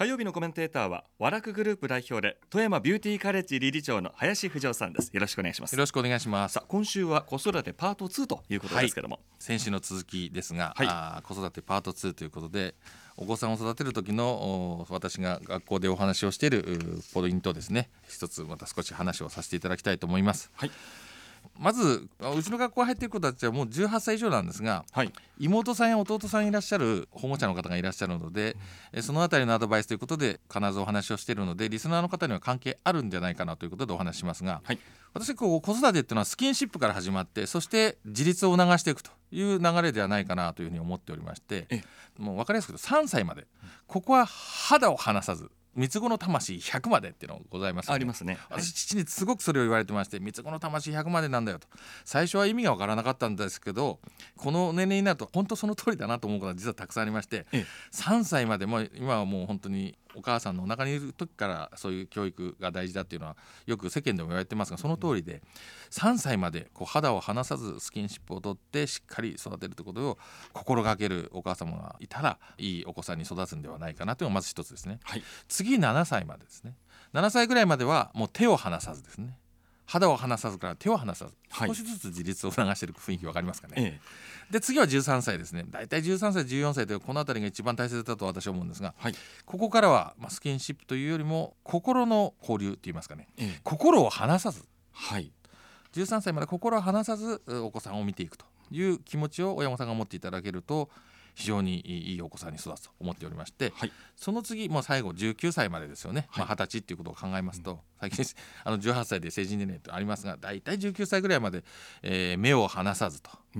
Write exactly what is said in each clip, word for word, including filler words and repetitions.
火曜日のコメンテーターは和楽グループ代表で富山ビューティーカレッジ理事長の林藤夫さんです。よろしくお願いします。 よろしくお願いします。 さあ、今週は子育てパートツーということですけども、 はい、先週の続きですが、 はい、 あ子育てパートツーということで、お子さんを育てる時の私が学校でお話をしているポイントですね、一つまた少し話をさせていただきたいと思います。はい、まずうちの学校入っている子たちはもうじゅうはっさい以上なんですが、はい、妹さんや弟さんいらっしゃる保護者の方がいらっしゃるので、うん、そのあたりのアドバイスということで必ずお話をしているので、リスナーの方には関係あるんじゃないかなということでお話ししますが、はい、私こう子育てっていうのはスキンシップから始まって、そして自立を促していくという流れではないかなというふうに思っておりまして、もう分かりやすく言うとさんさいまで、ここは肌を離さず三つ子の魂ひゃくまでっていうのがございます、ね、 ありますね。 私父にすごくそれを言われてまして、三つ子の魂ひゃくまでなんだよと。最初は意味が分からなかったんですけど、この年齢になると本当その通りだなと思うことが実はたくさんありまして、ええ、さんさいまでも今はもう本当にお母さんのお腹にいる時からそういう教育が大事だっていうのはよく世間でも言われてますが、その通りでさんさいまでこう肌を離さずスキンシップをとってしっかり育てるということを心がけるお母様がいたら、いいお子さんに育つんではないかなというのがまず一つですね。はい、次ななさいまでですね。ななさいぐらいまではもう手を離さずですね。肌を離さずから手を離さず、少しずつ自立を促している雰囲気分かりますかね。ええ、で次はじゅうさんさいですね。だいたいじゅうさんさいじゅうよんさいというこのあたりが一番大切だと私は思うんですが、はい、ここからは、まあ、スキンシップというよりも心の交流といいますかね、ええ、心を離さず、はい、じゅうさんさいまで心を離さずお子さんを見ていくという気持ちを親御さんが持っていただけると非常にいいお子さんに育つと思っておりまして、はい、その次もう最後じゅうきゅうさいまでですよね。はい、まあ、はたちっていうことを考えますと、うん、最近あのじゅうはっさいで成人年齢とありますが、だいたいじゅうきゅうさいぐらいまで、えー、目を離さずと、うん、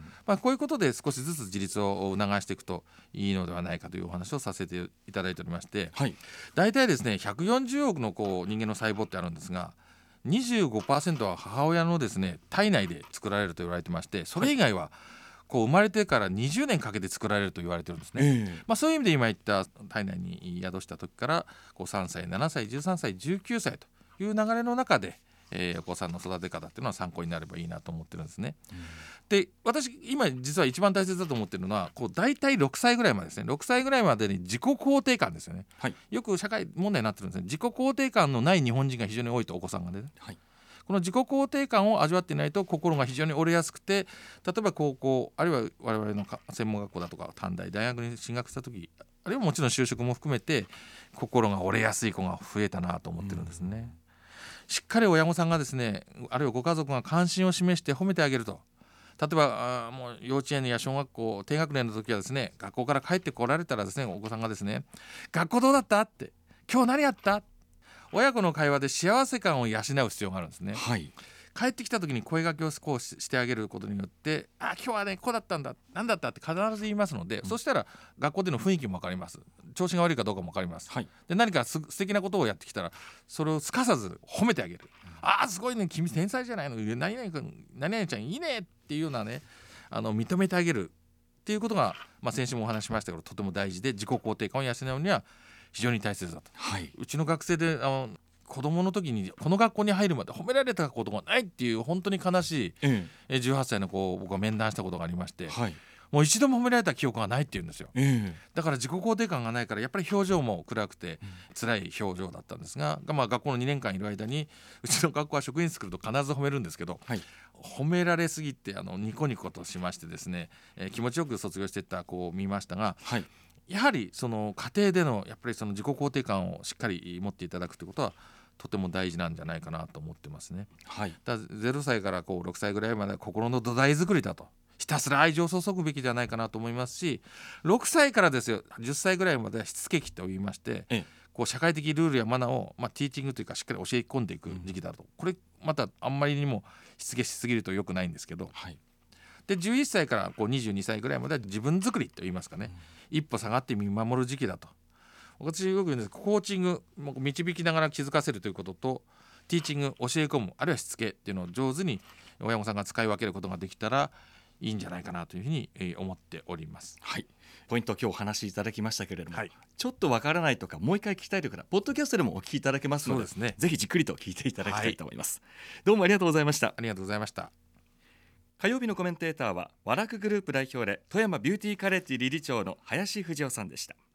まあ、こういうことで少しずつ自立を促していくといいのではないかというお話をさせていただいておりまして、はい、だいたいですねひゃくよんじゅうおくのこう人間の細胞ってあるんですが、にじゅうごパーセント は母親のですね体内で作られると言われてまして、それ以外は、はい、こう生まれてからにじゅうねんかけて作られると言われてるんですね。えーまあ、そういう意味で今言った体内に宿した時からこうさんさいななさいじゅうさんさいじゅうきゅうさいという流れの中で、えー、お子さんの育て方っていうのは参考になればいいなと思ってるんですね。うん、で私今実は一番大切だと思ってるのはこう大体ろくさいぐらいまでですね。ろくさいぐらいまでに自己肯定感ですよね。はい、よく社会問題になってるんですね。自己肯定感のない日本人が非常に多いと、お子さんがね。はい、この自己肯定感を味わっていないと心が非常に折れやすくて、例えば高校あるいは我々の専門学校だとか短大大学に進学した時、あるいはもちろん就職も含めて心が折れやすい子が増えたなと思ってるんですね。うん、しっかり親御さんがですね、あるいはご家族が関心を示して褒めてあげると。例えばあもう幼稚園や小学校低学年の時はですね、学校から帰ってこられたらですね、お子さんがですね、学校どうだったって、今日何やった、親子の会話で幸せ感を養う必要があるんですね。はい、帰ってきた時に声掛けをこうしてあげることによって、あ今日はねこうだったんだ、何だったって必ず言いますので、うん、そしたら学校での雰囲気も分かります。調子が悪いかどうかも分かります。はい、で何かす素敵なことをやってきたらそれをすかさず褒めてあげる。うん、あすごいね、君天才じゃないの、何々君何々ちゃんいいねっていうようなね、あの認めてあげるっていうことが、まあ、先週もお話ししましたけどとても大事で、自己肯定感を養うには非常に大切だと。はい、うちの学生であの子供の時にこの学校に入るまで褒められたことがないっていう本当に悲しい、ええ、じゅうはっさいの子を僕は面談したことがありまして、はい、もう一度も褒められた記憶がないって言うんですよ。ええ、だから自己肯定感がないからやっぱり表情も暗くて辛い表情だったんですが、まあ、学校のにねんかんいる間にうちの学校は職員室来ると必ず褒めるんですけど、はい、褒められすぎてあのニコニコとしましてですね、えー、気持ちよく卒業していった子を見ましたが、はい、やはりその家庭でのやっぱりその自己肯定感をしっかり持っていただくということはとても大事なんじゃないかなと思ってますね。はい、だゼロさいからこうろくさいぐらいまでは心の土台作りだと、ひたすら愛情を注ぐべきではないかなと思いますし、ろくさいからですよじゅっさいぐらいまではしつけ期と言いまして、ええ、こう社会的ルールやマナーを、まあ、ティーチングというかしっかり教え込んでいく時期だと、うん、これまたあんまりにもしつけしすぎると良くないんですけど、はい、でじゅういっさいからこうにじゅうにさいぐらいまでは自分作りと言いますかね、うん、一歩下がって見守る時期だと。私よく言うんです。コーチング導きながら気づかせるということと、ティーチング教え込む、あるいはしつけっていうのを上手に親御さんが使い分けることができたらいいんじゃないかなというふうに思っております。 はい、ポイント今日お話しいただきましたけれども、はい、ちょっとわからないとかもう一回聞きたいという方、ポッドキャストでもお聞きいただけますの で, です、ね、ぜひじっくりと聞いていただきたいと思います。はい、どうもありがとうございました。 ありがとうございました。 火曜日のコメンテーターは和楽グループ代表で富山ビューティーカレッジ理事長の林藤夫さんでした。